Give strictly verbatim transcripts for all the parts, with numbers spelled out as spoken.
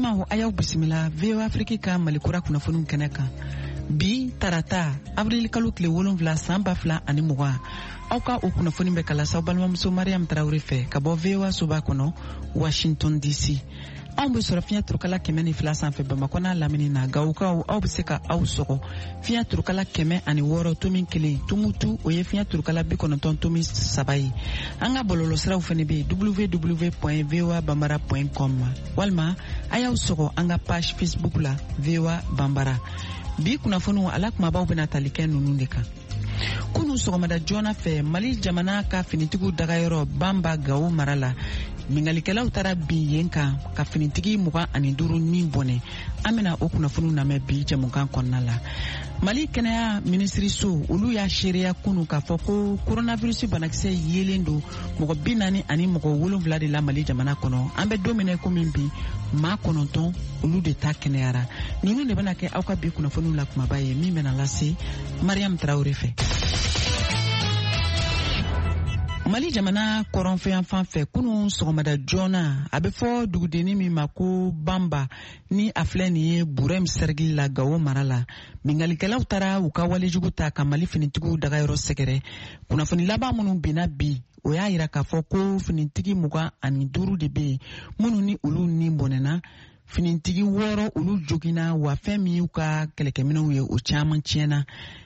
balimaw ayaw bisimila V O A Afrique ka malikura kunnafoniw kɛnɛ kan. Bi tarata avril kalo tile wolonwula san ba fila ani mugan. Aw ka o kunnafoni bɛ kala saw balimamuso Mariam Traoré fɛ ka bɔ V O A soba kɔnɔ Washington D C. Anw bɛ sɔrɔ fiɲɛ turukala kɛmɛ ni fila sanfɛ Bamakɔ n'a lamini na. Gawukaw aw bɛ se ka aw sɔgɔ fiɲɛ turukala kɛmɛ ani wɔɔrɔ tomi kelen. Tumutu o ye fiɲɛ turukala bi kɔnɔntɔn tomi saba ye. An ka bɔlɔlɔsiraw fɛnɛ bɛ yen w w w point v o a bambara point com walima a y'aw sɔgɔ an ka page Facebook la V O A Bambara. Bi kunnafoniw ala kumabaw bɛna tali kɛ ninnu de kan. Kunu sɔgɔmada joona fɛ Mali jamana ka finitigiw dagayɔrɔ Bamba Gawo mara la. Mingalikɛlaw taara bin yen kan ka finitigi mugan ani duuru ni bɔnɛ. An bɛna o kunnafoniw lamɛn bi jamukan kɔnɔna la. Mali kɛnɛya minisiriso olu y'a seereya kunu k'a fɔ ko coronavirus banakisɛ yelen don mɔgɔ bi naani ani mɔgɔ wolonwula de la Mali jamana kɔnɔ. An bɛ don min na komi bi maa kɔnɔntɔn olu de ta kɛnɛyara. Ninnu de bɛna kɛ aw ka bi kunnafoniw la kumaba ye min bɛna lase Mariam Traoré fɛ. Mali jamana kɔrɔnfɛn fan fɛ kunu sɔgɔmada joona a bɛ fɔ dugudenni min ma ko Bamba ni a filɛ nin ye Burem Sergi la Gawo mara la. Mingalikɛlaw taara u ka walejugu ta ka Mali finitigiw dagayɔrɔ sɛgɛrɛ. Kunnafoni laban minnu binna bi o y'a yira k'a fɔ ko finitigi mugan ani duuru de bɛ yen minnu ni olu ni bɔnɛna. Finitigi wɔɔrɔ olu joginna wa fɛn min y'u ka kɛlɛkɛminɛw ye o caman tiɲɛna.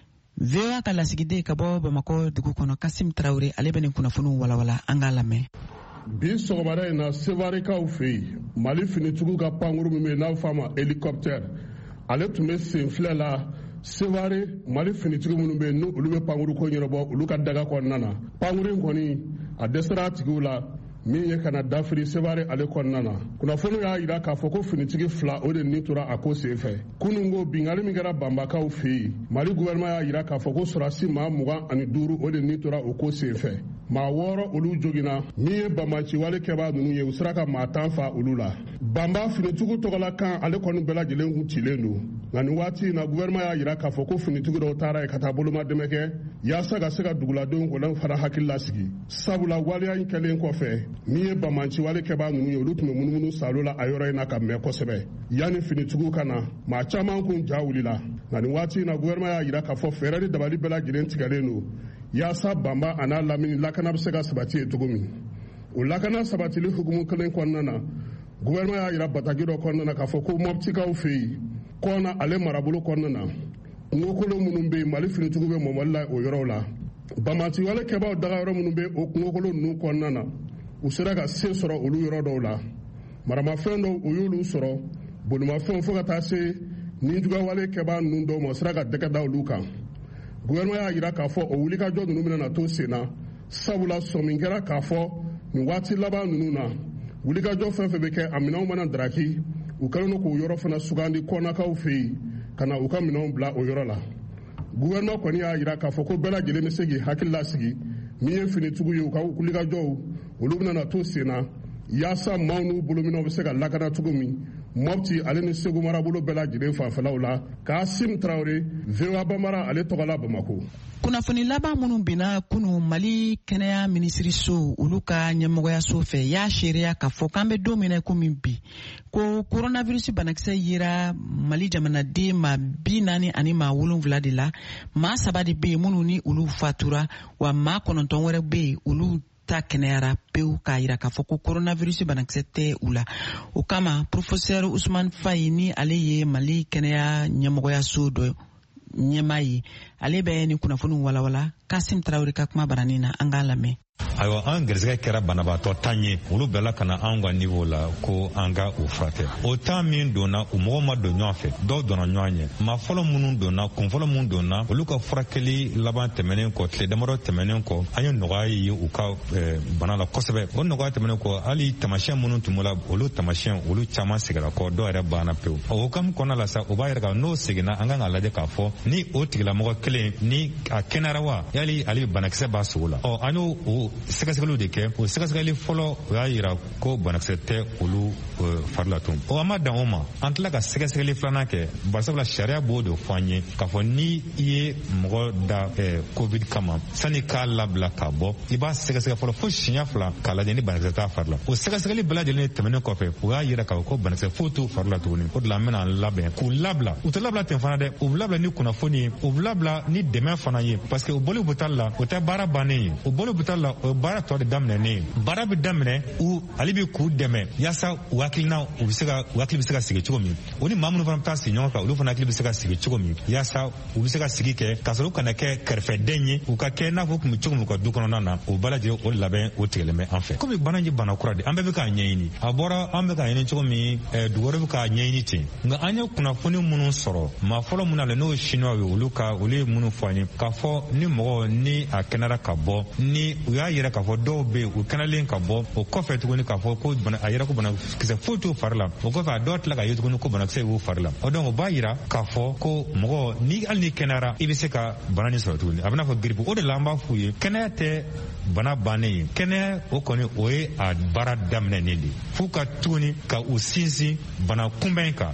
V O A ka lasigiden ka bɔ Bamakɔ dugu kɔnɔ Kasim Traoré ale bɛ nin kunnafoniw walawala an k'a lamɛn. Bi sɔgɔmada in na Sevarekaw fɛ yen Mali finitigiw ka pankuru min bɛ yen n'a bɛ f'a ma hélicoptère ale tun bɛ sen filɛ la Sevare Mali finitigiw minnu bɛ yen n'olu bɛ pankuru ko ɲɛnabɔ olu ka daga kɔnɔna na. Pankuru in kɔni a dɛsɛra a tigiw la min ye kana dafiri Sevare ale kɔnɔna na. Kunnafoniw y'a jira k'a fɔ ko finitigi fila o de nin tora a ko senfɛ. Kunun ko bingali min kɛra Bambakaw fɛ yen Mali gouvernement y'a jira k'a fɔ ko sɔrɔdasi maa mugan ani duuru o de nin tora o ko senfɛ. Maa wɔɔrɔ olu joginna min ye banbanciwale kɛbaa ninnu ye u sera ka maa tan fa olu la. Bamba finitigiw tɔgɔla kan ale kɔni bɛɛ lajɛlen kun cilen don. Nka nin waati in na gouvernement y'a jira k'a fɔ ko finitigi dɔw taara yen ka taa bolomadɛmɛ kɛ yaasa ka se ka duguladenw kɔlɔn fara hakili lasigi. Sabula waleya in kɛlen kɔfɛ min ye banbanciwale kɛbaa ninnu ye olu tun bɛ munumunu salo la a yɔrɔ in na ka mɛn kosɛbɛ. Yanni finitigiw ka na maa caman kun ja wulila. Nka nin waati in na gouvernement y'a jira k'a fɔ fɛɛrɛ ni dabali bɛɛ lajɛlen tigɛlen don yaasa Bamba a n'a lamini lakana bɛ se ka sabati ye cogo min. O lakana sabatili hukumu kelen kɔnɔna na gouvernement y'a jira bataki dɔ kɔnɔna na k'a fɔ ko Moptikaw fɛ yen kɔna ale marabolo kɔnɔna na kungokolon minnu bɛ yen Mali finitigiw bɛ mɔmɔli la o yɔrɔw la. Banbanciwale kɛbaaw dagayɔrɔ minnu bɛ o kungokolon ninnu kɔnɔna na u sera ka se sɔrɔ olu yɔrɔ dɔw la. Maramafɛn dɔw u y'olu sɔrɔ bolimafɛnw fo ka taa se ninjuguyawale kɛbaa ninnu dɔw ma u sera ka dɛgɛ da olu kan. Gouvernement y'a jira k'a fɔ o wulikajɔ ninnu bɛna na to sen na sabula sɔmin kɛra k'a fɔ nin waati laban ninnu na wulikajɔ fɛn fɛn bɛ kɛ a minɛnw mana daraki u kɛlen don k'o yɔrɔ fana sugandi kɔnakaw fɛ yen ka na u ka minɛnw bila o yɔrɔ la. Gouvernement kɔni y'a jira k'a fɔ ko bɛɛ lajɛlen bɛ se k'i hakili lasigi min ye finitigiw ye u ka wulikajɔw olu bɛna na to sen na yaasa maaw n'u bolominɛw bɛ se ka lakana cogo min Mopti ale ni Segu marabolo bɛɛ lajɛlen fanfɛlaw la. Kasim Traoré V O A Bambara ale tɔgɔla Bamako. Kunnafoni laban minnu binna kunu Mali kɛnɛya minisiriso olu ka ɲɛmɔgɔyaso fɛ y'a seereya k'a fɔ k'an bɛ don min na komi bi ko coronavirus banakisɛ yera Mali jamanaden ma bi naani ani maa wolonwula de la. Maa saba de bɛ yen minnu ni olu fatura wa maa kɔnɔntɔn wɛrɛ bɛ yen olu ta kɛnɛyara pewu k'a jira k'a fɔ ko coronavirus banakisɛ tɛ u la. O kama professeur Ousmane Faye ni ale ye Mali kɛnɛya ɲɛmɔgɔyaso dɔ ɲɛmaa ye ale bɛ ni kunnafoni walawala Kasim Traoré ka kuma baranin na an k'a lamɛn. ayiwa an gɛrɛsɛgɛ kɛra banabaatɔ tan ye olu bɛɛ la ka na an ka niveau la ko an ka o furakɛ. O tan min donna u mɔgɔw ma don ɲɔgɔn fɛ dɔw donna ɲɔgɔn ɲɛ maa fɔlɔ minnu donna kun fɔlɔ minnu donna olu ka furakɛli laban tɛmɛnen kɔ tile damadɔ tɛmɛnen kɔ an ye nɔgɔya ye u ka bana la kosɛbɛ. O nɔgɔya tɛmɛnen kɔ hali tamasiyɛn minnu tun b'o la olu tamasiyɛn olu caman seginna kɔ dɔw yɛrɛ banna pewu. O hukumu kɔnɔna la sa o b'a yɛrɛ kan n'o seginna an kan ka lajɛ k'a fɔ ni o tigilamɔgɔ kelen ni a kɛnɛyara wa yali ale banakisɛ b'a sogo la. Ɔ an y'o y'o sɛgɛsɛgɛliw de kɛ o sɛgɛsɛgɛli fɔlɔ o y'a yira ko banakisɛ tɛ olu fari la tun o an ma dan o ma an tila ka sɛgɛsɛgɛli filanan kɛ barisabula sariya b'o de fɔ an ye k'a fɔ ni i ye mɔgɔ da covid kama sani k'a labila k'a bɔ i b'a sɛgɛsɛgɛ fɔlɔ fo siɲɛ fila k'a lajɛ ni banakisɛ t'a fari la o sɛgɛsɛgɛli bɛɛ lajɛlen tɛmɛnen kɔfɛ o y'a yira k'a fɔ ko banakisɛ foyi t'u fari la tuguni o de la an bɛna labɛn k'u labila u tɛ labila ten fana dɛ u bɛ labila ni kunnafoni ye u bɛ labila ni dɛmɛ fana ye parce que o bɔli butali la o tɛ baara bannen ye o bɔli butali la o ye baara tɔ de daminɛnen ye baara bɛ daminɛ u ale bɛ k'u dɛmɛ yaasa u hakilina u bɛ se ka u hakili bɛ se ka sigi cogo min o ni maa minnu fana bɛ taa sigi ɲɔgɔn kan olu fana hakili bɛ se ka sigi cogo min yaasa u bɛ se ka sigi kɛ k'a sɔrɔ u kana kɛ kɛrɛfɛden ye u ka kɛ n'a fɔ u tun bɛ cogo min u ka du kɔnɔna na o bɛɛ lajɛlen o labɛn o tigɛlen bɛ an fɛ komi bana in ye bana kura de an bɛɛ bɛ k'a ɲɛɲini a bɔra an bɛ k'a ɲɛɲini cogo min dugu wɛrɛ bɛ k'a ɲɛɲini ten nka an ye kunnafoni minnu sɔrɔ maa fɔlɔ minnu na n'o ye siniwaw ye olu ka olu ye minnu fɔ an ye k'a fɔ ni mɔgɔ ni a kɛnɛyara ka bɔ ni u y'a yɛrɛ k'a fɔ dɔw bɛ yen u kɛnɛlen ka bɔ o kɔfɛ tuguni k'a fɔ ko a yɛrɛ ko banakisɛ foyi t'u fari la o kɔfɛ a dɔw tila k'a ye tuguni ko banakisɛ y'u fari la o donc o b'a yira k'a fɔ ko mɔgɔ ni hali ni kɛnɛyara i bɛ se ka bana nin sɔrɔ tuguni a bɛ n'a fɔ giripu o de la an b'a f'u ye kɛnɛya tɛ bana bannen ye kɛnɛya o kɔni o ye a baara daminɛnen de f'u ka tuguni ka u sinsin bana kunbɛn kan.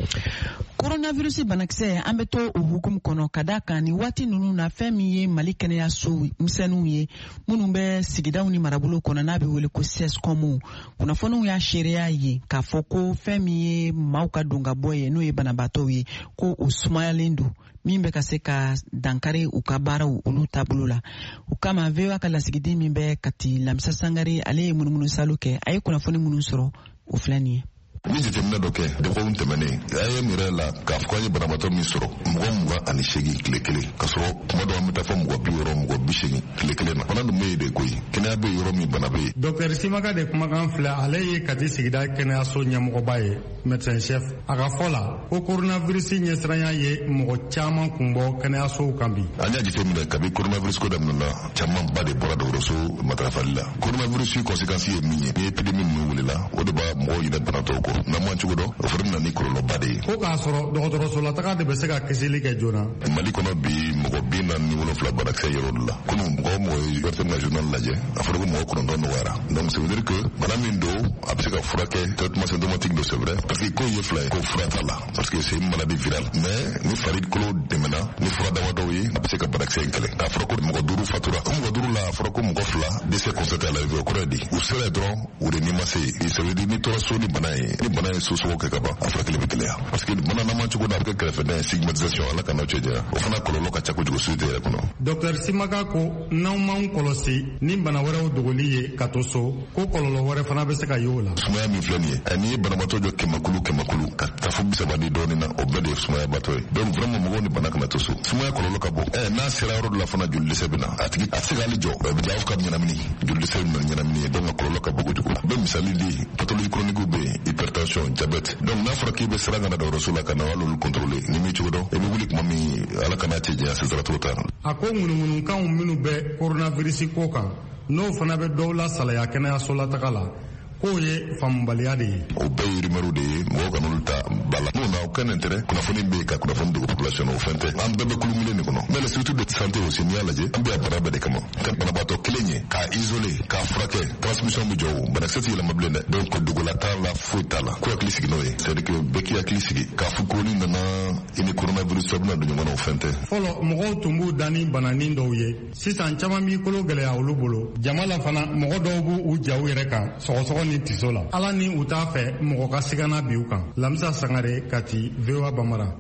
Coronavirus banakisɛ an bɛ to o hukumu kɔnɔ ka da kan ni waati ninnu na fɛn min ye Mali kɛnɛyaso misɛnninw ye minnu bɛ sigidaw ni marabolo kɔnɔ n'a bɛ wele ko C S C O M kunnafoniw y'a seereya ye k'a fɔ ko fɛn min ye maaw ka don ka bɔ ye n'o ye banabaatɔw ye ko o sumayalen don min bɛ ka se ka dankari u ka baaraw olu taabolo la o kama V O A ka lasigiden min bɛ Kati Lamisa Sangare ale ye munumunu salo kɛ a ye kunnafoni minnu sɔrɔ o filɛ nin ye. Ni jateminɛ dɔ kɛ dɔgɔkun tɛmɛnen a ye yɛrɛ la k'a fɔ an ye banabaatɔ min sɔrɔ mɔgɔ mugan ani seegin tile kelen ka sɔrɔ kuma dɔw an bɛ taa fɔ mɔgɔ bi wɔɔrɔ mɔgɔ bi seegin tile kelen na bana dun bɛ yen de koyi kɛnɛya bɛ yɔrɔ min bana bɛ yen. Dɔkitɛri Simaka de kumakan filɛ ale ye Kati sigida kɛnɛyaso ɲɛmɔgɔba ye médecin chef a ka fɔ la ko coronavirus ɲɛsiranya ye mɔgɔ caman kun bɔ kɛnɛyasow kan bi. An y'a jateminɛ kabi coronavirus ko daminɛna camanba de bɔra dɔgɔtɔrɔso matarafali la coronavirus conséquence ye min ye ni épidémie ninnu wulila o de b'a mɔgɔw ɲinɛ banatɔw kɔ. N'an cogo dɔn o fana na ni kɔlɔlɔba de ye. Ko k'a sɔrɔ dɔgɔtɔrɔsola taga de bɛ se ka kisili kɛ joona. Mali kɔnɔ bi mɔgɔ bi naani ni wolonfila banakisɛ yɔrɔ de la. Komi mɔgɔ mɔgɔ ye wɛrɛ ka journal lajɛ a fɔra ko mɔgɔ kɔnɔntɔn nɔgɔyara. Donc ça veut dire que bana min don a bɛ se ka furakɛ traitement symptomatique don c'est vrai parce que ko ye fila ye ko fura t'a la parce que c'est une maladie virale mais ni farikolo dɛmɛna ni fura damadɔw ye a bɛ se ka banakisɛ in kɛlɛ. K'a fɔra ko mɔgɔ duuru fatura o mɔgɔ duuru la a fɔra ko mɔgɔ fila décès constaté à la vie o kɔrɔ ye di u sera dɔrɔn o de ni ma se ça veut dire ni tora so ni bana ye ni bana ye sosogo kɛ ka ban a furakɛli bɛ gɛlɛya parce que bana n'an cogo da a bɛ kɛ kɛrɛfɛdɛn stigmatisation ala ka n'aw cɛ janya o fana kɔlɔlɔ ka ca kojugu société yɛrɛ kɔnɔ. Dɔkitɛri Simaka ko n'anw m'anw kɔlɔsi ni bana wɛrɛw dogoli ye ka to so ko kɔlɔlɔ wɛrɛ fana bɛ se ka ye o la. Sumaya min filɛ nin ye n'i ye banabaatɔ jɔ kɛmɛkulu kɛmɛkulu ka taa fo bi saba ni dɔɔnin na o bɛɛ de ye sumaya batɔ ye donc vraiment mɔgɔw ni bana kana to so sumaya kɔlɔlɔ ka bon ɛ n'a sera yɔrɔ dɔ la fana joli dɛsɛ bɛ na a tigi a tɛ se k'ale jɔ a bɛ diya aw ka ɲɛnamini joli dɛsɛ bɛ na ɲɛnamini ye donc a kɔlɔlɔ ka bon kojugu a bɛ misali di pathologie chronique bɛ yen hypertension diabète donc n'a fɔra k'i bɛ siran ka na dɔgɔtɔrɔso la ka na hali contrôler ni min cogo dɔn i bɛ wuli tuma min ala kana cɛ janya ce sera trop tard. A ko ŋunuŋunukanw minnu bɛ coronavirus ko kan n'o fana bɛ dɔw la salaya kɛnɛyaso la taga la k'o ye faamubaliya de ye. O bɛɛ ye rumeur de ye mɔgɔw ka n'olu ta ba la. N'o na o kɛnɛ tɛ dɛ kunnafoni bɛ yen ka kunnafoni dogo population o fɛn tɛ an bɛɛ bɛ kulukulu de kɔnɔ mais le structure de santé aussi n'i y'a lajɛ an bɛ yan bana bɛɛ de kama ka banabaatɔ kelen ye k'a isoler k'a furakɛ transmission bɛ jɔ o banakisɛ tɛ yɛlɛma bilen dɛ donc dogola t'a la foyi t'a la ko hakili sigi n'o ye c'est à dire que bɛɛ k'i hakili sigi k'a fɔ ko ni nana i ni coronavirus a bɛna don ɲɔgɔn na o fɛn tɛ. Fɔlɔ mɔgɔw tun b'u da ni bananin dɔw ye sisan caman b'i kolo gɛlɛya olu bolo jama la fana mɔgɔ dɔw b'u ja u yɛrɛ kan sɔgɔsɔgɔ ni tiso la ala ni u t'a fɛ mɔgɔ ka sigana bi u kan. Lamisa Sangare Kati V O A Bamara.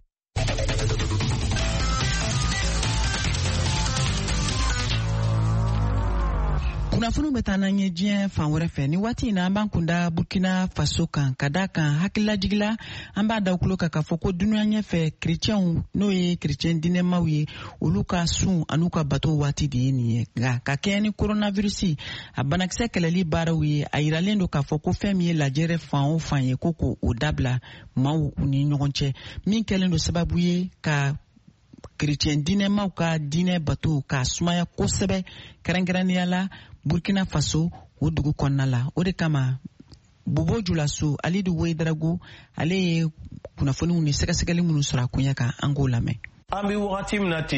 kunnafoniw bɛ taa n'an ye diɲɛ fan wɛrɛ fɛ ni waati in na an b'an kunda Burkina Faso kan ka da kan hakililajigila an b'a da u tulo kan k'a fɔ ko dunuya ɲɛfɛ kerecɛnw n'o ye kerecɛn diinɛmaw ye olu ka sun an'u ka bato waati de ye nin ye nka ka kɛɲɛ ni coronavirus a banakisɛ kɛlɛli baaraw ye a yiralen don k'a fɔ ko fɛn min ye lajɛrɛ fan o fan ye ko k'o dabila maaw ni ɲɔgɔn cɛ min kɛlen don sababu ye ka kerecɛn diinɛmaw ka diinɛ bato k'a sumaya kosɛbɛ kɛrɛnkɛrɛnnenya la Burkina Faso o dugu kɔnɔna la o de kama Bobo Julaso Alidu Weidarago ale ye kunnafoniw ni sɛgɛsɛgɛli minnu sɔrɔ a kunya kan an k'o lamɛn. An bɛ wagati min na ten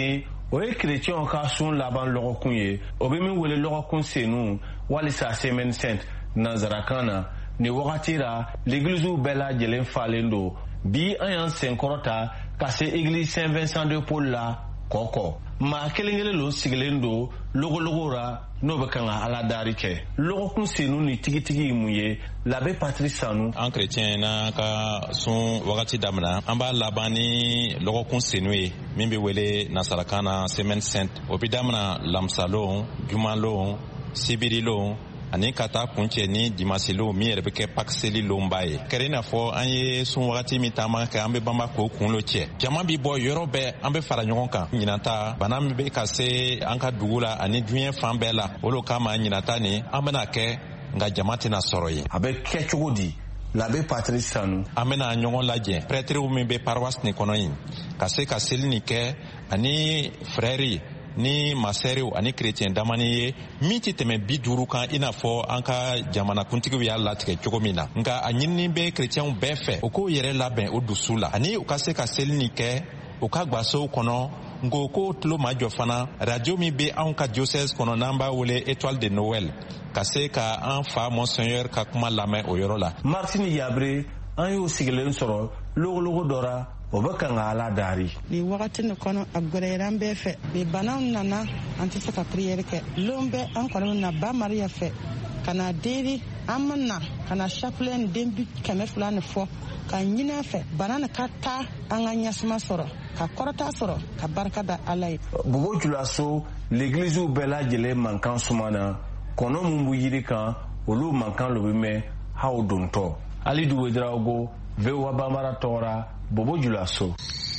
o ye chrétien ka sun laban lɔgɔkun ye o bɛ min wele lɔgɔkun senu walisa semaine sainte nanzarakana ni wagati la l'église bɛɛ lajɛlen falen don bi an y'an senkɔrɔta ka se église Saint Vincent de Paul la kɔkɔ maa kelen kelen lo sigilen don logologo ra n'o bɛ kan ka ala dari kɛ lɔgɔkun senu ni tigitigi mun ye l'abbé Patrice Sanu an chrétien na ka sun wagati damina an b'a laban ni lɔgɔkun senu ye min bɛ wele nasarakan na semaine sainte o bɛ damina lamisalon jumalon sibirilon ani ka taa kuncɛ ni dimasilon min yɛrɛ bɛ kɛ pakiseli lonba ye kɛra i n'a fɔ an ye sun wagati min taama kɛ an bɛ banba k'o kunkolo cɛ jama bi bɔ yɔrɔ bɛɛ an bɛ fara ɲɔgɔn kan ɲinata bana min bɛ ka se an ka dugu la ani diɲɛ fan bɛɛ la o lo kama ɲinata nin an bɛna kɛ nka jama tɛna sɔrɔ yen a bɛ kɛ cogo di l'abbé Patrice Sanu an bɛna ɲɔgɔn lajɛ prêtres min bɛ paroisse nin kɔnɔ yin ka se ka seli nin kɛ ani frères ni masɛriw ani chrétien damani ye min ti tɛmɛ bi duuru kan i n'a fɔ an ka jamanakuntigiw y'a latigɛ cogo min na nka a ɲinini bɛ chrétienw bɛɛ fɛ u k'o yɛrɛ labɛn o dusu la ani u ka se ka seli nin kɛ u ka gwasow kɔnɔ ngo ko tulo ma jɔ fana radio min bɛ anw ka diocèse kɔnɔ n'an b'a wele étoile de Noël ka se ka an fa monseigneur ka kuma lamɛn o yɔrɔ la Martine Yabre an y'o sigilen sɔrɔ logologo dɔ ra o bɛ kan ka ala dari ni wagati ni kɔnɔ a gɛrɛra an bɛɛ fɛ ni banaw nana an tɛ se ka prière kɛ lon bɛ an kɔni na ba Maria fɛ ka na deri an ma na ka na chapelet ni den bi kɛmɛ fila ni fɔ ka ɲini a fɛ bana ni ka taa an ka ɲɛsuma sɔrɔ ka kɔrɔta sɔrɔ ka barika da ala ye Bobo Julaso l'église bɛɛ lajɛlen mankan sumana kɔnɔ mun b'u yiri kan olu mankan lo bɛ mɛn haw dontɔ Ali Duwedraogo V O A Bambara tɔgɔra Bobo Julaso.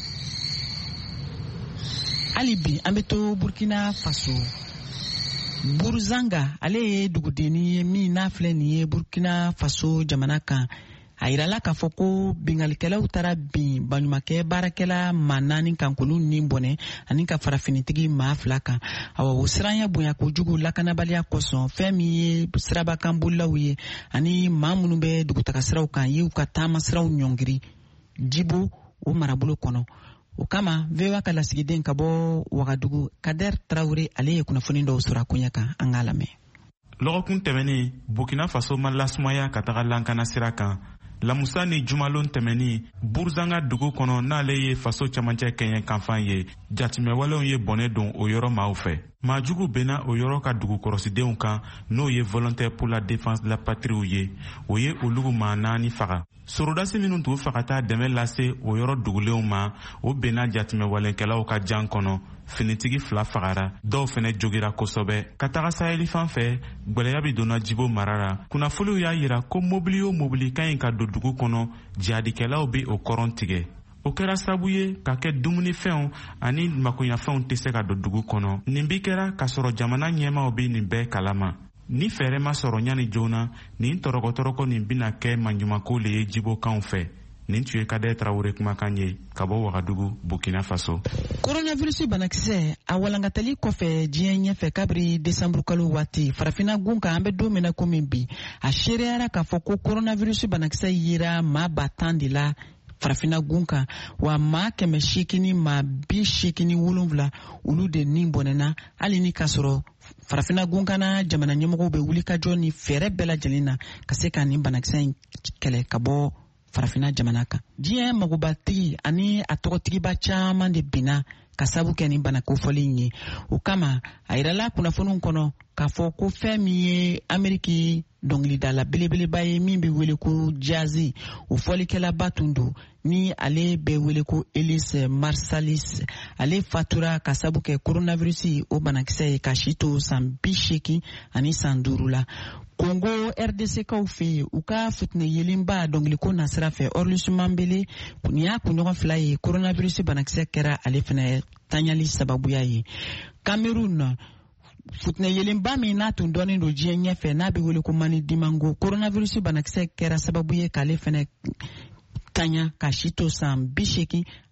Ali bi an bɛ to Burkina Faso Burzanga ale ye dugudenni ye min n'a filɛ nin ye Burkina Faso jamana kan a yirala k'a fɔ ko bingalikɛlaw taara bin baɲumankɛ baarakɛla maa naani kan k'olu ni bɔnɛ ani ka farafinitigi maa fila kan awa o siranya bonya kojugu lakanabaliya kosɔn fɛn min ye sirabakan bolilaw ye ani maa minnu bɛ dugutaga siraw kan y'u ka taama siraw ɲɔngiri Jibo o marabolo kɔnɔ o kama V O A ka lasigiden ka bɔ Wagadugu Kader Traoré ale ye kunnafoni dɔw sɔrɔ a koɲɛ kan an k'a lamɛn. Lɔgɔkun tɛmɛni Burkina Faso ma lasumaya ka taga lankana sira kan Lamusa ni jumalon tɛmɛni Burzanga dugu kɔnɔ n'ale ye faso camancɛ kɛɲɛ kanfan ye jatimɛwalew ye bɔnɛ don o yɔrɔ maaw fɛ maajugu benna o yɔrɔ ka dugukɔrɔsidenw kan n'o ye volontaire pour la défense de la patrie ye o ye olugu maa naani faga sorodasi minnu tun fagata dɛmɛ lase o yɔrɔ dugulenw ma o benna jatimɛwalenkɛlaw ka jan kɔnɔ finitigi fila fagara dɔw fɛnɛ jogira kosɛbɛ ka taga saheli fan fɛ gwɛlɛya bi donna Jibo mara la kunnafoniw y'a yira ko mobili o mobili ka ɲi ka don dugu kɔnɔ jihadikɛlaw be o kɔrɔn tigɛ o kɛra sabu ye ka kɛ dumunifɛnw ani makoɲafɛnw tɛ se ka don dugu kɔnɔ nin bi kɛra k'a sɔrɔ jamana ɲɛmaw be nin bɛɛ kalama ni fɛɛrɛ ma sɔrɔ ɲani joona nin tɔrɔkɔtɔrɔkɔ nin bina kɛ maɲumanko le ye Jibokanw fɛ nin tun ye Kader Traoré kumakan ye ka bɔ Wagadugu Burkina Faso. Coronavirus banakisɛ a walankatali kɔfɛ diɲɛ ɲɛfɛ kabiri décembre kalo waati farafina gun kan an bɛ don min na komi bi a seereyara k'a fɔ ko coronavirus banakisɛ yera maa ba tan de la farafina gun kan wa maa kɛmɛ seegin maa bi seegin wolonwula olu de ni bɔnɛna hali ni k'a sɔrɔ farafina gun kana jamana ɲɛmɔgɔw bɛ wuli ka jɔ ni fɛɛrɛ bɛɛ lajɛlen na ka se ka nin banakisɛ in kɛlɛ ka bɔ farafina jamana kan diɲɛ magobatigi ani a tɔgɔtigiba caman de binna ka sabu kɛ nin bana kofɔlen ye o kama a yirala kunnafoniw kɔnɔ k'a fɔ ko fɛn min ye Ameriki dɔnkilidala belebeleba ye min bɛ wele ko Jay-Z o fɔlikɛlaba tun don ni ale bɛ wele ko Elise Marsalis ale fatura ka sabu kɛ coronavirus o banakisɛ ye ka si to san bi seegin ani san duuru la Congo R D C kaw fɛ yen u ka fitinɛ yelenba dɔnkiliko nasira fɛ Orlusi Mambele nin y'a kunɲɔgɔn fila ye coronavirus banakisɛ kɛra ale fana tanyali sababuya ye Cameroun fitinɛ yelenba min n'a tun dɔnnen don diɲɛ ɲɛfɛ n'a bɛ wele ko Mani Dimango coronavirus banakisɛ kɛra sababu ye k'ale fana tanya ka si to san bi seegin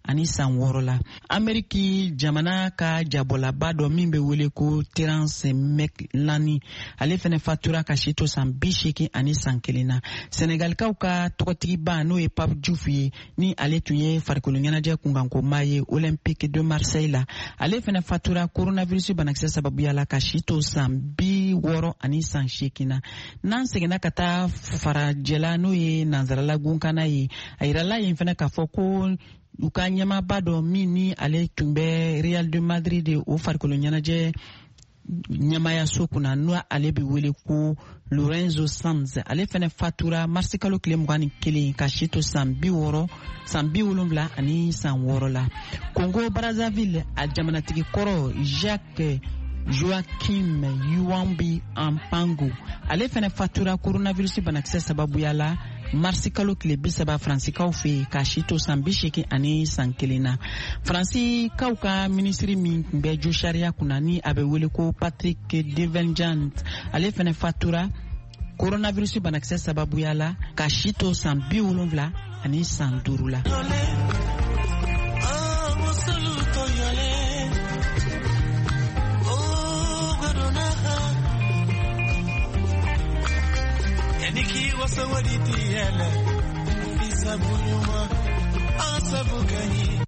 ani san wɔɔrɔ la. Ameriki jamana ka jabolaba dɔ min bɛ wele ko Terence McLane ale fɛnɛ fatura ka si to san bi seegin ani san kelen na. Senegalikaw ka tɔgɔtigiba n'o ye Pape Diouf ye ni ale tun ye farikolo ɲɛnajɛ kunkankomaa ye Olympique de Marseille la. Ale fɛnɛ fatura coronavirus banakisɛ sababuya la ka si to san bi wɔɔrɔ ani san seegin na. N'an seginna ka taa farajɛla n'o ye nanzarala gunkana ye a yirala yen fɛnɛ k'a fɔ ko u ka ɲɛmaaba dɔ min ni ale tun bɛ Real de Madrid de o farikolo ɲɛnajɛ ɲɛmayaso kunna n'o ale bɛ wele ko Lorenzo Sanz ale fɛnɛ fatura marisi kalo tile mugan ni kelen ka si to san bi wɔɔrɔ san bi wolonwula ani san wɔɔrɔ la. Congo Brazzaville a jamanatigi kɔrɔ Jacques Joachim Yuambi Ampango ale fɛnɛ fatura coronavirus banakisɛ sababuya la marisi kalo tile bi saba Fransikaw fɛ ka si to san bi seegin ani san kelen na. Fransikaw ka minisiri min tun bɛ jo sariya kunna ni a bɛ wele ko Patrick Devenjant ale fɛnɛ fatura coronavirus banakisɛ sababuya la ka si to san bi wolonwula ani san duuru la. Niki wasawaditi yele Visa bunyuma Asabu kanyi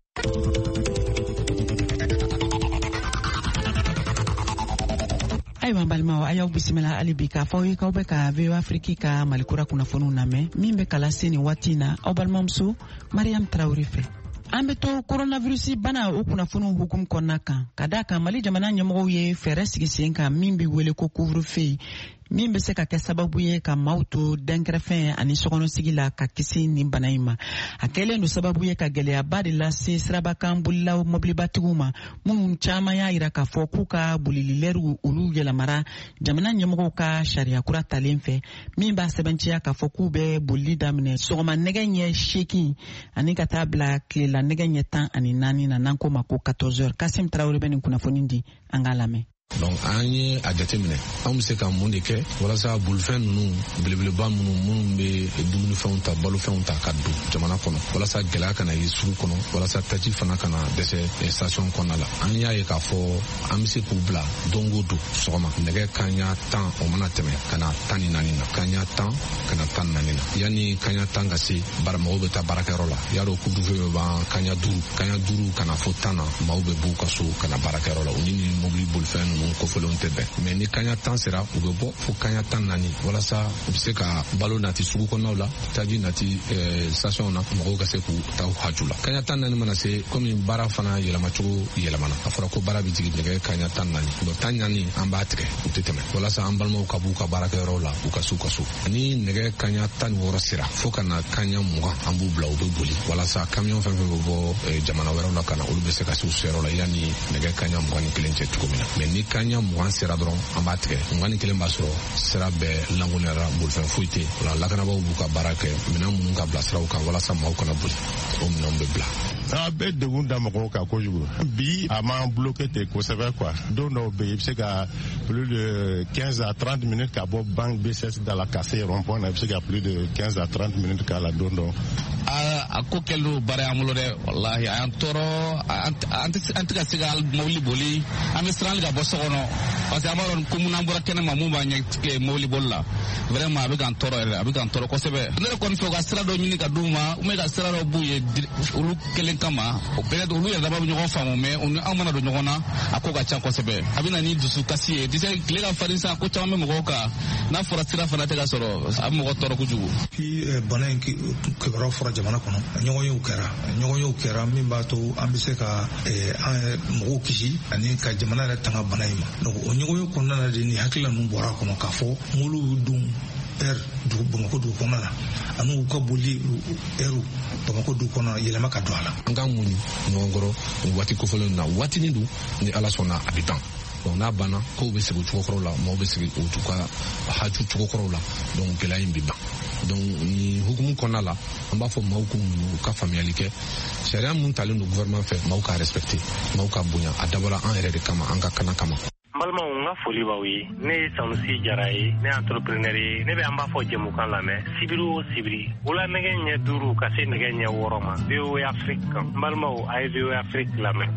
Ayiwa balimaw a y'aw bisimila hali bi k'a fɔ aw ye k'aw bɛ ka V O Afrique ka malikura kunnafoniw lamɛn min bɛ kala se nin waati in na aw balimamuso Mariam Traoré fɛ. An bɛ to coronavirus bana o kunnafoniw hukumu kɔnɔna kan ka d'a kan Mali jamana ɲɛmɔgɔw ye fɛɛrɛ sigi sen kan min bɛ wele ko couvre-feu min bɛ se ka kɛ sababu ye ka maaw to dɛnkɛrɛfɛn ani sokɔnɔsigi la ka kisi nin bana in ma. A kɛlen don sababu ye ka gɛlɛyaba de lase sirabakan bolilaw mobilibatigiw ma minnu caman y'a yira k'a fɔ k'u ka bolililɛriw olu yɛlɛmara jamana ɲɛmɔgɔw ka sariya kura talen fɛ min b'a sɛbɛnciya k'a fɔ k'u bɛ bolili daminɛ sɔgɔma nɛgɛ ɲɛ seegin ani ka taa bila tilela nɛgɛ ɲɛ tan ani naani na n'an ko ma ko quatorze heures. Kasim Traoré bɛ nin kunnafoni di an k'a lamɛn. Donc an ye a jateminɛ an bɛ se ka mun de kɛ walasa bolifɛn ninnu belebeleba minnu minnu bɛ dumunifɛnw ta balofɛnw ta ka don jamana kɔnɔ walasa gɛlɛya kana ye sugu kɔnɔ walasa taji fana kana dɛsɛ station kɔnɔna la. An y'a ye k'a fɔ an bɛ se k'u bila don o don sɔgɔma nɛgɛ kanɲɛ tan o mana tɛmɛ ka na tan ni naani na kanɲɛ tan ka na tan ni naani na yanni kanɲɛ tan ka se bara mɔgɔw bɛ taa baarakɛyɔrɔ la y'a dɔn couvre-feu bɛ ban kanɲɛ duuru kanɲɛ duuru ka na fo tan na maaw bɛ b'u ka so ka na baarakɛyɔrɔ la o ni ni mobili bolifɛn ninnu kɔfɛlenw tɛ bɛn mais ni kanɲɛ tan sera u bɛ bɔ fo kanɲɛ tan naani walasa u bɛ se ka balo nati sugu kɔnɔnaw la taji nati station na mɔgɔw ka se k'u ta u haju la. Kanɲɛ tan naani mana se komi baara fana yɛlɛmacogo yɛlɛmana a fɔra ko baara bɛ jigin nɛgɛ kanɲɛ tan naani bon tan naani an b'a tigɛ u tɛ tɛmɛ walasa an balimaw ka b'u ka baarakɛyɔrɔw la u ka s'u ka so. Ni nɛgɛ kanɲɛ tan ni wɔɔrɔ sera fo ka na kanɲɛ mugan an b'u bila u bɛ boli walasa camion fɛn fɛn bɛ bɔ jamana wɛrɛw la ka na olu bɛ se ka se u seyɔrɔ la yanni nɛgɛ kanɲɛ mugan ni kelen cɛ cogo min na mais ni kanɲɛ mugan sera dɔrɔn an b'a tigɛ mugan ni kelen b'a sɔrɔ sira bɛɛ lankolonyara bolifɛn foyi tɛ o la lakanabaaw b'u ka baara kɛ minɛn minnu ka bila siraw kan walasa maaw kana boli o minɛnw bɛ bila. A bɛ degun da mɔgɔw kan kojugu bi a ma bloqué ten kosɛbɛ quoi don dɔw bɛ yen i bɛ se ka plus de quinze à trente minutes ka bɔ banque B C S da la ka se rond point na i bɛ se ka plus de quinze à trente minutes k'a la don dɔ. A ko kɛlen don baara y'an bolo dɛ walahi a y'an tɔɔrɔ an tɛ ka se ka mobili boli an bɛ siran hali ka bɔ so kɔnɔ parce que an b'a dɔn ko mun n'an bɔra kɛnɛma mun b'a ɲɛ mobili boli la vraiment a bɛ k'an tɔɔrɔ yɛrɛ a bɛ k'an tɔɔrɔ kosɛbɛ. Ne yɛrɛ kɔni fɛ u ka sira dɔ ɲini ka d'u ma ou bien ka sira dɔ b'u ye olu kelen kama peut-être olu yɛrɛ dama bɛ ɲɔgɔn faamu mais an mana don ɲɔgɔn na a ko ka ca kosɛbɛ a bɛ na ni dusukasi ye disɛ tile ka farin sisan ko caman bɛ mɔgɔw kan n'a fɔra sira fana tɛ ka sɔrɔ a bɛ mɔgɔ tɔɔrɔ kojugu. Puis bana in kibaruyaw fɔra jamana kɔnɔ ɲɔgɔnyew kɛra ɲɔgɔnyew kɛra min b'a to an bɛ se ka an mɔgɔw kisi ani ka jamana yɛrɛ tanga bana in ma donc o ɲɔgɔnyew kɔnɔna na de ni hakilila ninnu bɔra a kɔnɔ k'a fɔ mobiliw dun ɛri dugu Bamakɔ dugu kɔnɔna na ani u ka boli ɛriw Bamakɔ dugu kɔnɔna na yɛlɛma ka don a la. An ka muɲu ɲɔgɔn kɔrɔ nin waati kofɔlen na waatinin don ni Ala sɔnna a bɛ ban donc n'a banna kow bɛ segin o cogo kɔrɔw la maaw bɛ segin o ka haju cogo kɔrɔw la donc gɛlɛya in bɛ ban donc ni hukumu kɔnɔna la an b'a fɔ maaw k'u muɲu u ka faamuyali kɛ sariya mun talen don gouvernement fɛ maaw ka respecter maaw ka bonya a dabɔra an yɛrɛ de kama an ka kalan kama. N balimaw n nga foli b'aw ye ne ye Sanusi Jara ye ne entrepreneur ye ne bɛ an b'a fɔ jɛmukan lamɛn sibiri o sibiri wula nɛgɛ ɲɛ duuru ka se nɛgɛ ɲɛ wɔɔrɔ ma V O A Afrique kan n balimaw a ye V O A Afrique lamɛn.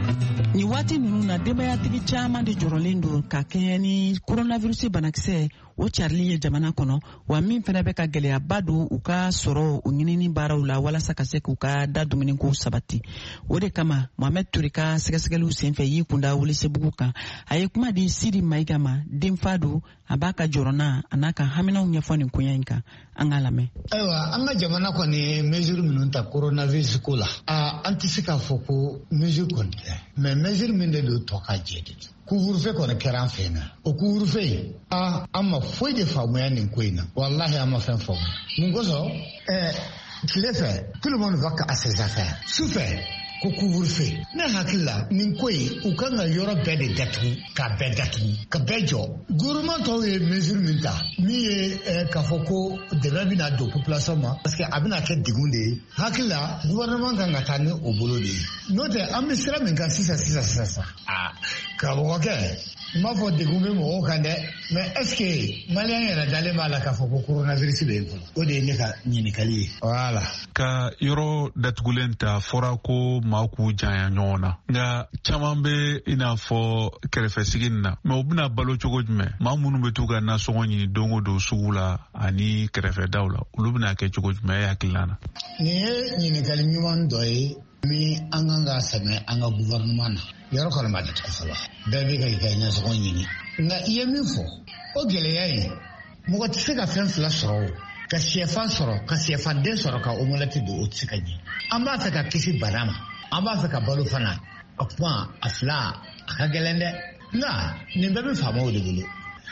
Ni waati ninnu na denbayatigi caman de jɔrɔlen don ka kɛɲɛ ni coronavirus banakisɛ o carili ye jamana kɔnɔ wa min fana bɛ ka gɛlɛyaba don u ka sɔrɔ u ɲinini baaraw la walasa ka se k'u ka da dumuniko sabati. O de kama Mohamed Ture ka sɛgɛsɛgɛliw senfɛ y'i kunda Welesebugu kan a ye kuma di Sidi Mayiga ma denfa don a b'a ka jɔrɔna a n'a ka haminaw ɲɛfɔ nin koɲɛ in kan an ka lamɛn. Ayiwa an ka jamana kɔni mesure minnu ta coronavirus ko la an tɛ se k'a fɔ ko mesure kɔni tɛ mais mesure min de don tɔ ka jɛ de couvre-feu kɔni kɛra an fɛ yen na o couvre-feu in a an ma foyi de faamuya nin ko in na walahi an ma fɛn faamu mun kosɔn ɛɛ tile fɛ tout le monde va à ses affaires su fɛ ko couvre-feu ne hakili la nin ko in u kan ka yɔrɔ bɛɛ de datugu k'a bɛɛ datugu ka bɛɛ jɔ gouvernement tɔw ye mesure min ta min ye k'a fɔ ko dɛmɛ bɛna don population ma parce que a bɛna kɛ degun de ye hakili la gouvernement kan ka taa ni o bolo de ye n'o tɛ an bɛ sira min kan sisan sisan sisan sisan aa karamɔgɔ kɛ n b'a fɔ degun bɛ mɔgɔw kan dɛ mais est ce que maliyɛn yɛrɛ dalen b'a la k'a fɔ ko coronavirus bɛ yen fɔlɔ o de ye ne ka ɲininkali ye voilà. Ka yɔrɔ datugulen ta fɔra ko maa k'u janya ɲɔgɔn na nka caman bɛ i n'a fɔ kɛrɛfɛsigi nin na mɛ u bɛna balo cogo jumɛn maa minnu bɛ t'u ka nasɔngɔ ɲini don o don sugu la ani kɛrɛfɛdaw la olu bɛna kɛ cogo jumɛn e hakilina na. nin ye ɲininkali ɲuman dɔ ye min an kan ka sɛmɛ an ka gouvernement na yɔrɔ kɔni ma datugu fɔlɔ bɛɛ bɛ ka i ka ɲɛsɔngɔ ɲini nka i ye min fɔ o gɛlɛya ye mɔgɔ tɛ se ka fɛn fila sɔrɔ o ka sɛfan sɔrɔ ka sɛfanden sɔrɔ ka omelette don o tɛ se ka ɲɛ an b'a fɛ ka kisi bana ma an b'a fɛ ka balo fana o kuma a fila a ka gɛlɛn dɛ nka nin bɛɛ bɛ faamaw de bolo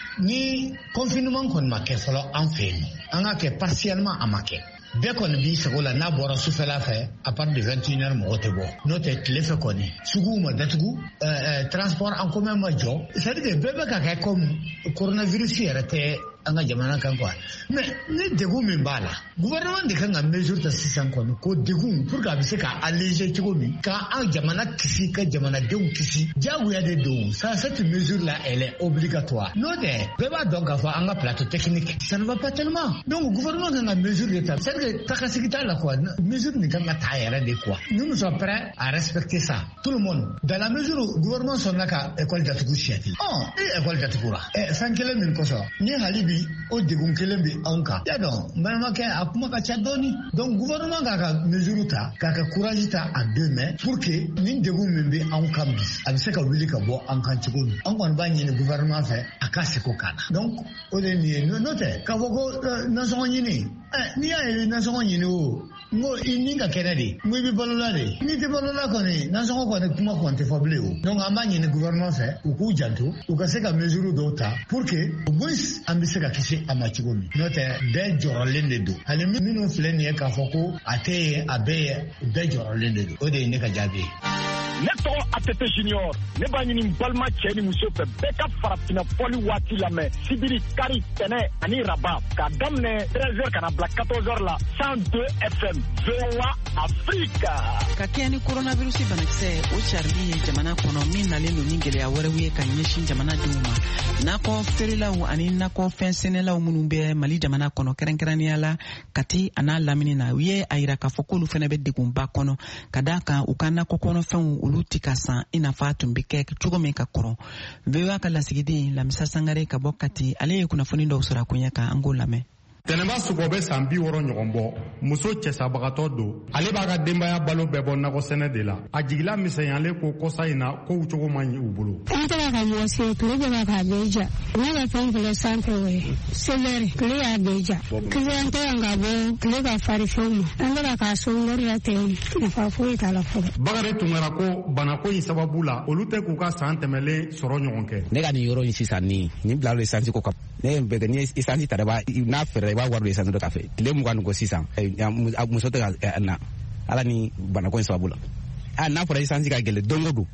ni confinement kɔni ma kɛ fɔlɔ an fɛ yen an ka kɛ partiellement a ma kɛ bɛɛ kɔni b'i sago la n'a bɔra sufɛla fɛ à part de vingt et une heures mɔgɔ tɛ bɔ n'o tɛ tile fɛ kɔni suguw ma datugu transport en commun ma jɔ c'est à dire que bɛɛ bɛ ka kɛ comme coronavirus yɛrɛ tɛ an ka jamana kan quoi mais ni degun min b'a la gouvernement de kan ka mesure ta sisan kɔni ko degun pour que a bɛ se ka alléger cogo min ka an jamana kisi ka jamanadenw kisi diyagoya de don ça cette mesure là elle est obligatoire n'o tɛ bɛɛ b'a dɔn k'a fɔ an ka plateau technique ça ne va pas tellement donc gouvernement kan ka mesure de ta c'est à dire que takasigi t'a la quoi mesure nin kan ka ta yɛrɛ de quoi nous nous sommes prêts à respecter ça tout le monde dans la mesure où gouvernement sɔnna ka école datugu siɲɛ kelen ɔ ni école datugura ɛ fɛn kelen min kosɔn ni hali bi o degun kelen bɛ anw kan y'a dɔn n balimakɛ a kuma ka ca dɔɔni donc gouvernement k'a ka mesure ta k'a ka courage ta a deux mains pour que nin degun min bɛ anw kan bi a bɛ se ka wuli ka bɔ an kan cogo min an kɔni b'a ɲini gouvernement fɛ a ka seko k'a la donc o de ye nin ye n'o tɛ k'a fɔ ko nasɔngɔ ɲini ɛ n'i y'a ye nasɔngɔ ɲini o n ko i ni ka kɛnɛ de n ko i bɛ balola de n'i tɛ balola kɔni nasɔngɔ kɔni kuma kɔni tɛ fɔ bilen o donc an b'a ɲini gouvernement fɛ u k'u janto u ka se ka mesure dɔw ta pour que au moins an bɛ se ka kisi a ma cogo min n'o tɛ bɛɛ jɔrɔlen de don hali minnu filɛ nin ye k'a fɔ ko a tɛ ye a bɛɛ ye bɛɛ jɔrɔlen de don o de ye ne ka jaabi ye. ne tɔgɔ atete junior ne b'a ɲini n balima cɛ ni muso fɛ bɛɛ ka farafinna fɔli waati lamɛn sibiri kari tɛnɛ ani raba k'a daminɛ treize heures ka na bila quatorze heures la cent deux F M V O A Afrique. ka kɛɲɛ ni coronavirus banakisɛ o carili ye jamana kɔnɔ min nalen don ni gɛlɛya wɛrɛw ye ka ɲɛsin jamanadenw ma nakɔ feerelaw ani nakɔ fɛn sɛnɛlaw minnu bɛ mali jamana kɔnɔ kɛrɛnkɛrɛnnenya la kati a n'a lamini na u ye a yira k'a fɔ k'olu fɛnɛ bɛ degunba kɔnɔ ka d'a kan u ka nakɔ kɔnɔfɛnw olu ti ka san i n'a fɔ a tun bɛ kɛ cogo min ka kɔrɔ V O A ka lasigiden Lamisa Sangare ka bɔ Kati ale ye kunnafoni dɔw sɔrɔ a koɲɛ kan an k'o lamɛn. tɛnɛba sugɔ bɛ san bi wɔɔrɔ ɲɔgɔn bɔ muso cɛsabagatɔ don ale b'a ka denbaya balo bɛɛ bɔ nakɔsɛnɛ de la a jigila misɛnyalen ko kɔsa in na kow cogo man ɲi u bolo. an tɛra ka mɔgɔ se tile bɛ k'a bɛɛ ja ne ka fɛn filɛ sanfɛ o ye selɛri tile y'a bɛɛ ja kiliyan tɛ yan ka bɔ tile ka fari fɛnw ma an tɛra k'a sɔn wari la ten nafa foyi t'a la fɔlɔ. bakari tungara ko banako in sababu la olu tɛ k'u ka san tɛmɛlen sɔrɔ ɲɔgɔn kɛ. ne ka nin yɔrɔ in sisan nin nin bila lo esansi ko kan ne ye bɛɛ kɛ ni esansi ta dɛ n'a fɛrɛ i b'a wari don esansi dɔ ta fɛ tile mugan nin ko sisan muso tɛ ka na ala ni banako in sababu la a n'a fɔra esansi ka gɛlɛn don o don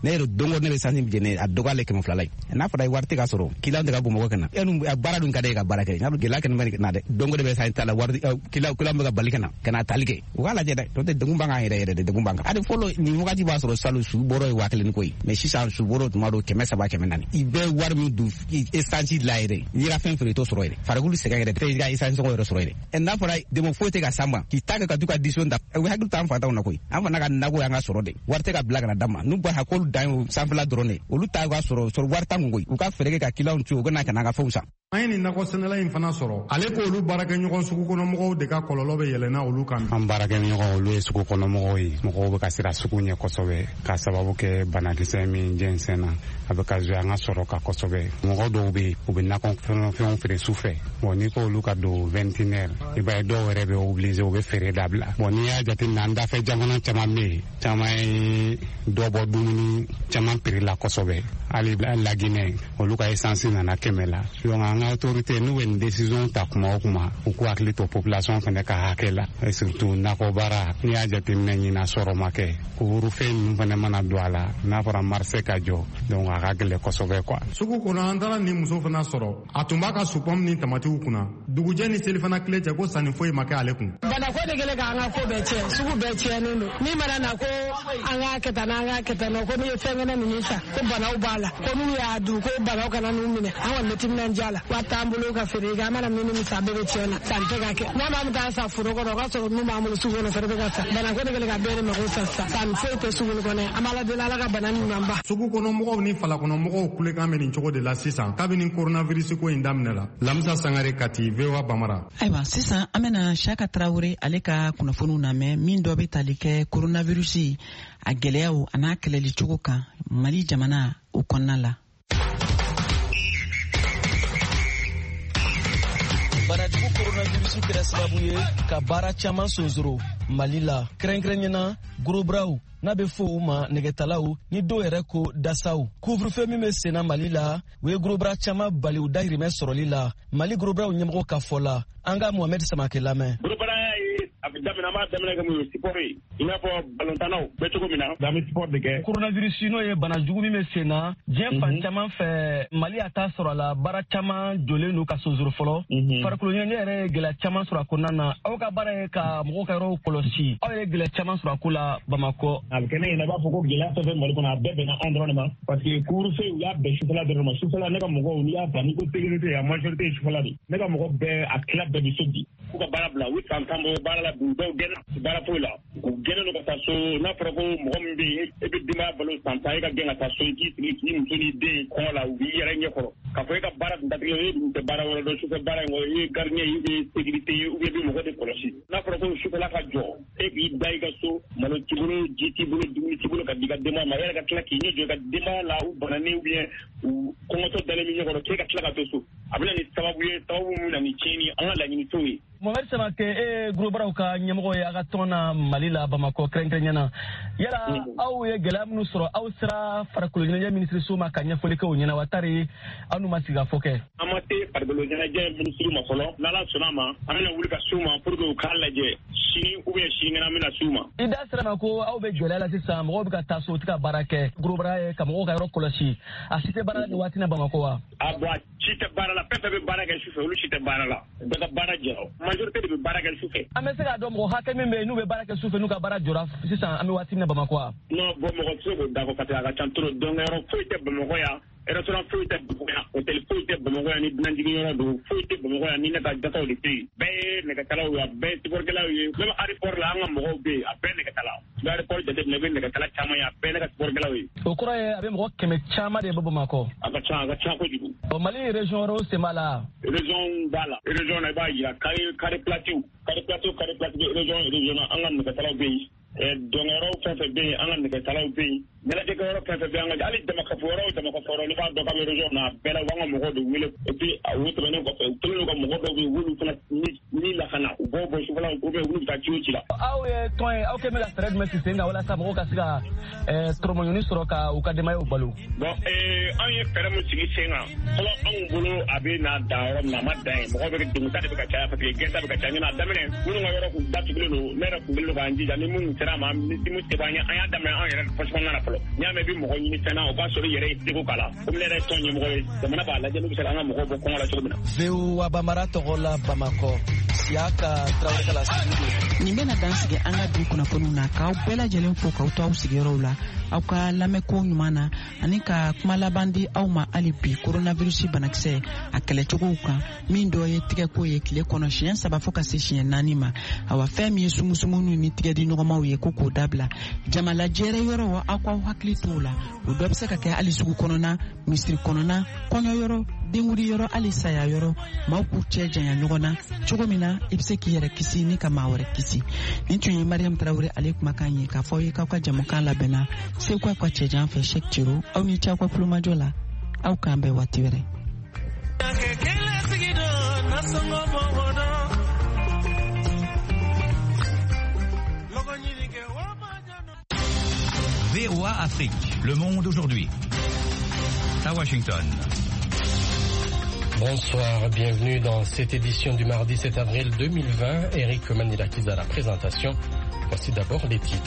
ne ro dongo ne be sanni jene a dogale ke mo flalay na fada warti ka soro kila de ka bo mo kana enu bara dun ka de ka bara ke na gela ken mari na de dongo de be sanni tala warti kila kila mba bali kana kana talike wala je de to de dungumba nga ire de dungumba nga ade folo ni mo ka ti ba soro salu su boro e wakle ni koy me sisa su boro to maro ke mesa ba ke menani ibe war mi du estanci la ire ni ra fen frito soro ire faragulu se ga de te ga estanci ko soro ire en na fada de mo fote ka samba ki taka ka duka dison da we hagul tam fata na koy am fana ka nago ya nga soro de warte ka blaga na dama nu ba hakol dan samfla drone olu ta ga soro soro warta ngoy u ka ferege ka kila unchu go na kana ga fausa an ni nako senela in fana soro ale ko olu baraka ɲɔgɔn sugu kɔnɔ mɔgɔw de ka kɔlɔlɔ bɛ yɛlɛna olu kan an barakɛ ɲɔgɔn olu ye sugu kɔnɔ mɔgɔw ye mɔgɔw bɛ ka sira sugu ɲɛ kosɛbɛ ka sababu kɛ banakisɛ min jɛnsɛn na a bɛ ka zo an ka sɔrɔ ka kosɛbɛ mɔgɔ dɔw bɛ yen u bɛ nakɔ fɛnw feere su fɛ bon n'i ko olu ka don vingtinaire i b'a ye dɔw yɛrɛ bɛ obligé u bɛ feere dabila bon n'i y'a jateminɛ an dafɛ jamana caman bɛ yen caman ye dɔ bɔ dumuni caman piri la kosɛbɛ hali laginɛ olu ka essence nana kɛmɛ la donc an ka autorité n'u bɛ nin décision ta kuma o kuma u k'u hakili to population fana ka hakɛ la et surtout nakɔ baara n'i y'a jateminɛ ɲina sɔrɔ ma kɛ kuvurufɛn ninnu fana mana don a la n'a fɔra marché ka jɔ donc a ka gɛlɛn kosɛbɛ quoi. sugu kɔnɔ an taara nin muso fana sɔrɔ a tun b'a ka supɔmu ni tamatiw kunna dugujɛ ni selifana tile cɛ ko sanni foyi ma kɛ ale kun. banako de kɛlen k'an ka ko bɛɛ tiɲɛ sugu bɛɛ tiɲɛnen don min mana na ko an k'a kɛ tan n'an k'a kɛ tan ko n'i ye fɛn kɛnɛ ninnu san ko banaw b'a la ko n'u y'a dun ko banaw kana n'u minɛ an kɔni bɛ timinanja la wa t'an bolo ka feere kɛ an mana min ni san bɛɛ bɛ tiɲɛ na san tɛ ka kɛ n'a ma taa san foro kɔnɔ o ka sɔrɔ min b'an bolo sugu kɔnɔ fɛnɛ bɛ ka san banako de kɛlen ka bɛɛ de mako sa san san foyi tɛ sugu kɔnɔ an b'a la deli ala ka bana min man ba. sugu kɔnɔ mɔgɔw ni falakɔnɔ mɔgɔw kulekan bɛ nin cogo de la sisan kabini coronavirus ko in daminɛ la lamisa sangare kati V O A Bamara. ayiwa sisan an bɛna Saka Tarawele ale ka kunnafoniw lamɛn min dɔ bɛ tali kɛ coronavirus a gɛlɛyaw a n'a kɛlɛli cogo kan Mali jamana o kɔnɔna la. Banajugu coronavirus kɛra sababu ye ka baara caman sonsoro Mali la kɛrɛnkɛrɛnyana gorobraw n'a bɛ fɔ u ma nɛgɛtalaw ni dɔw yɛrɛ ko dasaw couvre-feu min bɛ senna Mali la u ye gorobra caman bali u dahirimɛ sɔrɔli la Mali gorobraw ɲɛmɔgɔ ka fɔ la an ka Mohamed Samake lamɛn. a bɛ daminɛ an b'a daminɛ kɛ mun ye sport ye i n'a fɔ balontannaw bɛ cogo min na an bɛ sport de kɛ. coronavirus n'o ye bana jugu min bɛ sen na diɲɛ fan caman fɛ Mali y'a ta sɔrɔ a la baara caman jɔlen don ka sonsoro fɔlɔ farikolo ɲɛnajɛ yɛrɛ ye gɛlɛya caman sɔrɔ a kɔnɔna na aw ka baara ye ka mɔgɔw ka yɔrɔw kɔlɔsi aw ye gɛlɛya caman sɔrɔ a ko la Bamakɔ. a bɛ kɛ ne ɲɛna i b'a fɔ ko gɛlɛya fɛn fɛn Mali kɔnɔ a bɛɛ bɛnna an dɔrɔn de ma parce que couvre-feu u y'a bɛn sufɛla dɔrɔn ma sufɛla ne ka mɔgɔw n'i y'a ta n'i ko sécurité a majorité ye sufɛla de ne ka mɔgɔ bɛɛ a tila bɛɛ bɛ so bi k'u ka baara bila u san tan bɔ baara la bi u bɛɛ gɛnna baara foyi la u gɛnnen don ka taa so n'a fɔra ko mɔgɔ min bɛ yen e bɛ denbaya balo san tan e ka gɛn ka taa so i k'i sigi k'i muso ni den kɔngɔ la u b'i yɛrɛ ɲɛkɔrɔ k'a fɔ e ka baara tun datigɛ e dun tɛ baara wɛrɛ dɔn sufɛ baara in kɔnɔ i ye gardien i bɛ sécurité ye ou bien i bɛ mɔgɔ de kɔlɔsi n'a fɔra ko sufɛla ka jɔ e k'i da i ka so malo t'i bolo ji t'i bolo dumuni t'i bolo ka di i ka denbaya ma e yɛrɛ ka tila k'i ɲɛ jɔ i ka denbaya la u bananen ou bien u kɔngɔtɔ dalen bɛ ɲɛkɔrɔ k'e ka tila ka to so a bɛ na ni sababu ye sababu min na ni tiɲɛni an ka laɲini t'o ye. Mohamed Samake e gurubaraw ka ɲɛmɔgɔ ye a ka tɔn na Mali la Bamakɔ kɛrɛnkɛrɛnyana yala aw ye gɛlɛya minnu sɔrɔ aw sera farikolo ɲɛnajɛ minisiriso ma ka ɲɛfɔli kɛ o ɲɛna wa tari aw n'u ma sigi ka fɔ kɛ. an ma se farikolo ɲɛnajɛ minisiri ma fɔlɔ n'Ala sɔnna a ma an bɛna wuli ka s'u ma pour que u k'a lajɛ sini ou bien sinikɛnɛ an bɛna s'u ma. i da sera ma ko aw bɛ gɛlɛya la sisan mɔgɔw bɛ ka taa so u tɛ ka baara kɛ gurubara ye ka mɔgɔw ka yɔrɔ kɔlɔsi a si tɛ baara la nin waati na Bamakɔ wa. a bon a si tɛ baara la fɛn fɛn bɛ baara kɛ sufɛ olu si tɛ baara la bɛɛ ka baara jɛ majorité de bɛ baara kɛ sufɛ. an bɛ se k'a dɔn mɔgɔ hakɛ min bɛ yen n'u bɛ baara kɛ sufɛ n'u ka baara jɔra sisan an bɛ waati min na Bamakɔ wa. non bon mɔgɔ tɛ se k'o dakɔ parce que a ka ca trop donc yɔrɔ foyi tɛ Bamakɔ yan restaurant foyi tɛ Bamakɔ yan hôtel foyi tɛ Bamakɔ yan ni dunanjigin yɔrɔ don foyi tɛ Bamakɔ yan ni ne ka dataw de tɛ yen bɛɛ ye nɛgɛtalaw ye a bɛɛ ye sportkɛlaw ye même aéroport la an ka mɔgɔw bɛ yen a bɛɛ nɛgɛtala ni aéroport jateminɛ i bɛ nɛgɛtala caman ye a bɛɛ ne ka sportkɛlaw ye. o kɔrɔ ye a bɛ mɔgɔ kɛmɛ caman de bɔ Bamakɔ. a ka ca a ka ca kojugu. ɔ Mali région wɛrɛw sen b'a la. région b'a la région na i b'a yira carré carré plateau carré plateau carré plateau région région na an ka nɛgɛtalaw bɛ yen dɔnkɛyɔrɔw fɛn fɛn bɛ yen an ka nɛgɛtalaw bɛ yen ɲɛnajɛkɛyɔrɔ fɛn fɛn bɛ yen an ka hali damakafo yɔrɔ o damakafo yɔrɔ n'i b'a dɔn k'a bɛ région na a bɛɛ la u b'an ka mɔgɔw de wele et puis a o tɛmɛnen kɔfɛ u kɛlen don ka mɔgɔ dɔw bɛ yen u b'olu fana ni lakana u b'o bɔ sufɛla u bɛ wuli ka ci o ci la. aw ye tɔn ye aw kɛ bɛ ka fɛɛrɛ jumɛn sigi sen kan walasa mɔgɔw ka se ka tɔrɔmɔɲɔni sɔrɔ ka u ka denbayaw balo. bon an ye fɛɛrɛ min sigi sen kan fɔlɔ anw bolo a bɛ na dan yɔrɔ min na a ma dan ye mɔgɔw bɛ degunta de bɛ ka caya parce que gɛnta bɛ ka caya ɲɛna a daminɛ minnu ka yɔrɔ kun datugulen don ne yɛrɛ kun kɛlen don k'an jija ni minnu sera a ma ni tɛ b'an ye an y'a daminɛ an yɛrɛ poche kɔnɔna na fɔlɔ fɔlɔ n'i y'a mɛn bi mɔgɔ ɲini fɛn na o b'a sɔrɔ i yɛrɛ ye seko k'a la komi ne yɛrɛ ye tɔn ɲɛmɔgɔ ye jamana b'a lajɛ n'u bɛ se ka an ka mɔgɔw bɔ kɔngɔ la cogo min na. V O A Bamara tɔgɔ la Bamakɔ Siyaka Tarawele Kala studio. nin bɛna dan sigi an ka bi kunnafoniw na k'aw bɛɛ lajɛlen fo k'aw to aw sigiyɔrɔw la aw ka lamɛnko ɲuman na ani ka kuma laban di aw ma hali bi coronavirus banakisɛ a kɛlɛcogow kan min dɔ ye tigɛko ye tile kɔnɔ siɲɛ saba fo ka se siɲɛ naani ma awa fɛn min ye sumusumunu ni tigɛ di ɲɔgɔnmaw ye ko k'o dabila jamalajɛrɛ yɔrɔ aw k'aw hakili t'o la o dɔ bɛ se ka kɛ hali sugu kɔnɔna misiri kɔnɔna kɔɲɔ yɔrɔ denwuri yɔrɔ hali saya yɔrɔ maaw k'u cɛ janya ɲɔgɔn na cogo min na i bɛ se k'i yɛrɛ kisi ni ka maa wɛrɛ kisi nin tun ye Mariam Tarawele ale kumakan ye k'a fɔ ye k'aw ka jamukan labɛnna seko ka cɛjan fɛ Sheikh Ciro aw ni ce aw ka kulomajɔ la aw k'an bɛn waati wɛrɛ. V O A Afrique, le monde aujourd'hui. À Washington. Bonsoir, bienvenue dans cette édition du mardi sept avril deux mille vingt. Eric Manila qui à la présentation. Voici d'abord les titres.